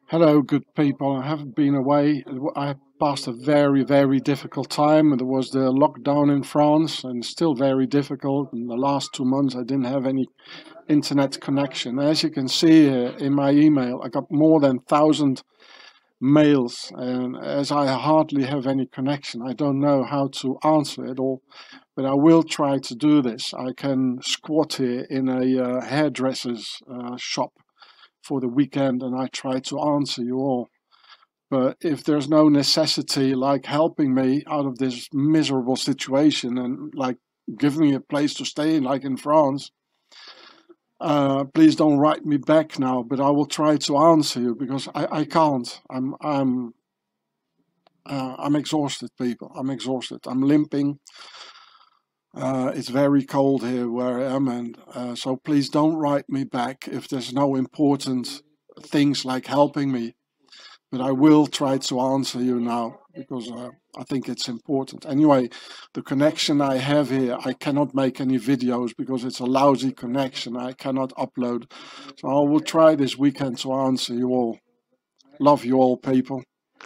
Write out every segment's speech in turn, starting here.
Hello, good people. I haven't been away. I passed a very difficult time. There was the lockdown in France and still very difficult. In the last 2 months, I didn't have any internet connection. As you can see in my email, I got more than 1,000 mails. And as I hardly have any connection, I don't know how to answer it all. But I will try to do this. I can squat here in a hairdresser's shop for the weekend and I try to answer you all. But if there's no necessity like helping me out of this miserable situation and like giving me a place to stay in, like in France, please don't write me back now. But I will try to answer you because I can't. I'm exhausted, people. I'm exhausted. I'm limping. It's very cold here where I am, and so please don't write me back if there's no important things like helping me. But I will try to answer you now because I think it's important. Anyway, the connection I have here, I cannot make any videos because it's a lousy connection. I cannot upload. So I will try this weekend to answer you all. Love you all, people.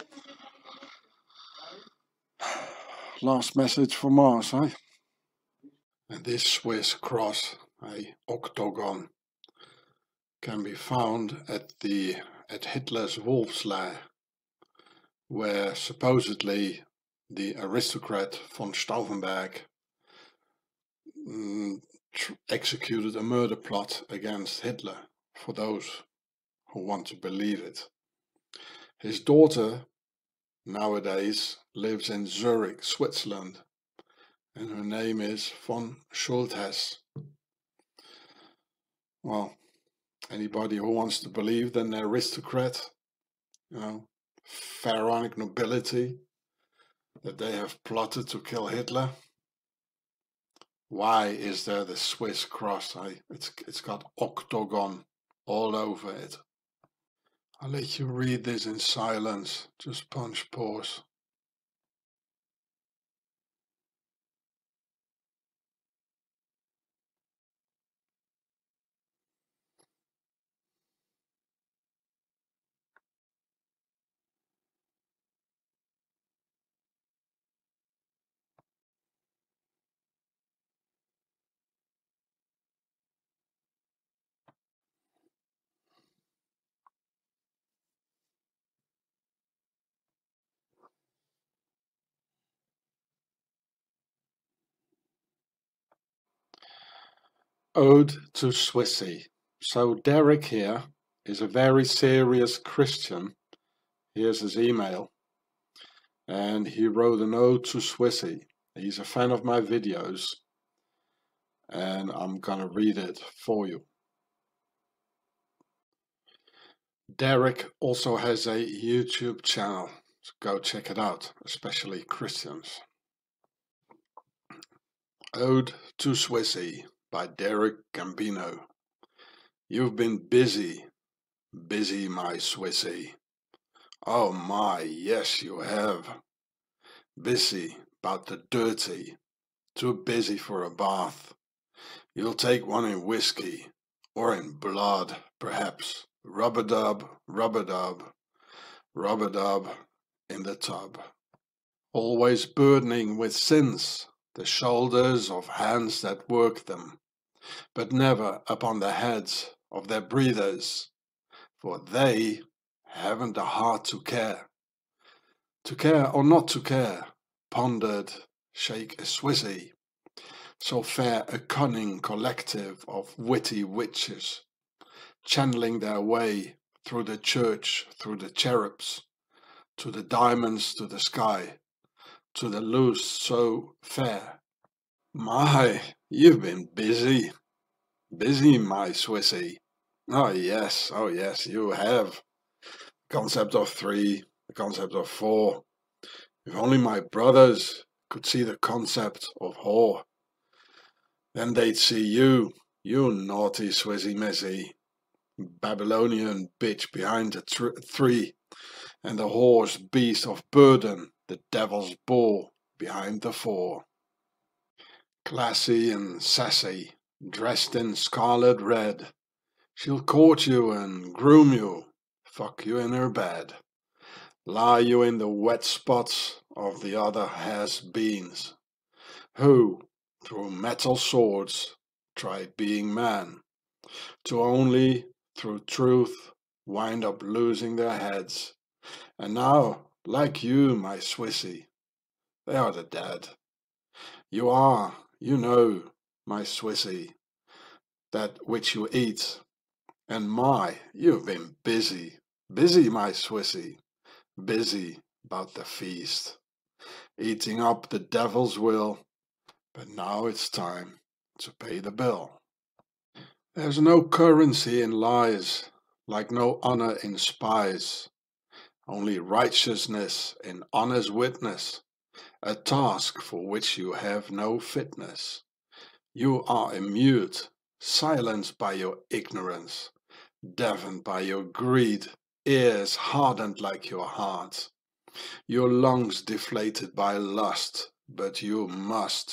Last message from Mars, eh? And this Swiss cross, a octagon, can be found at Hitler's wolf's lair, where supposedly the aristocrat von Stauffenberg executed a murder plot against Hitler, for those who want to believe it. His daughter nowadays lives in Zurich, Switzerland, and her name is von Schulthess. Well, anybody who wants to believe that an aristocrat, pharaonic nobility, that they have plotted to kill Hitler. Why is there the Swiss cross? It's got octagon all over it. I'll let you read this in silence. Just punch pause. Ode to Swissy. So Derek here is a very serious Christian. Here's his email. And he wrote an ode to Swissy. He's a fan of my videos. And I'm gonna read it for you. Derek also has a YouTube channel, so go check it out, especially Christians. Ode to Swissy by Derek Gambino. You've been busy, busy my Swissy. Oh my, yes you have. Busy about the dirty, too busy for a bath. You'll take one in whiskey, or in blood, perhaps. Rub-a-dub, rub-a-dub, rub-a-dub in the tub. Always burdening with sins the shoulders of hands that work them, but never upon the heads of their breathers, for they haven't the heart to care. To care or not to care, pondered Sheikh Swissy, so fair a cunning collective of witty witches, channeling their way through the church, through the cherubs, to the diamonds, to the sky, to the loose so fair. My, you've been busy, busy, my Swissy. Oh yes, you have. Concept of three, the concept of four. If only my brothers could see the concept of whore, then they'd see you, you naughty Swissy Missy, Babylonian bitch behind the three, and the horse beast of burden, the devil's bull, behind the four. Classy and sassy, dressed in scarlet red, she'll court you and groom you, fuck you in her bed, lie you in the wet spots of the other has-beens, who, through metal swords, tried being man, to only, through truth, wind up losing their heads. And now, like you, my Swissy, they are the dead. You are, you know, my Swissy, that which you eat. And you've been busy, busy, my Swissy, busy about the feast, eating up the devil's will, but now it's time to pay the bill. There's no currency in lies, like no honor in spies, only righteousness in honest witness, a task for which you have no fitness. You are immute, silenced by your ignorance, deafened by your greed, ears hardened like your heart, your lungs deflated by lust, but you must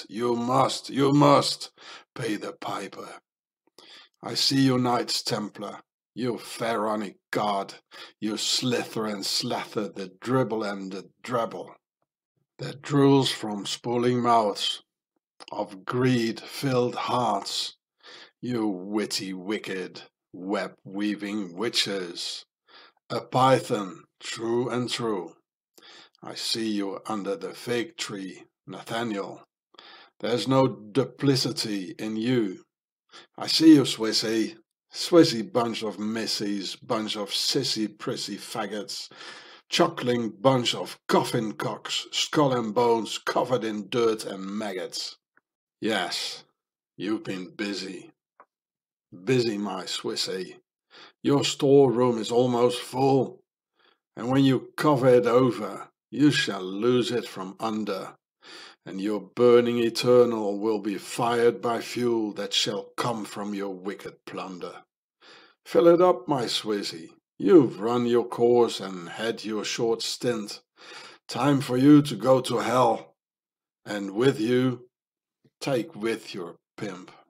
pay the piper. I see you, Knights Templar, you Pharaonic god, you slither and slather the dribble and the drabble, that drools from spooling mouths, of greed-filled hearts, you witty, wicked, web-weaving witches, a python, true and true. I see you under the fig tree, Nathaniel. There's no duplicity in you. I see you, Swissy. Swissy bunch of missies, bunch of sissy-prissy faggots, chuckling bunch of coffin cocks, skull and bones covered in dirt and maggots. Yes, you've been busy. Busy, my Swissy. Your storeroom is almost full, and when you cover it over, you shall lose it from under, and your burning eternal will be fired by fuel that shall come from your wicked plunder. Fill it up, my Swissy. You've run your course and had your short stint. Time for you to go to hell, and with you, take with your pimp.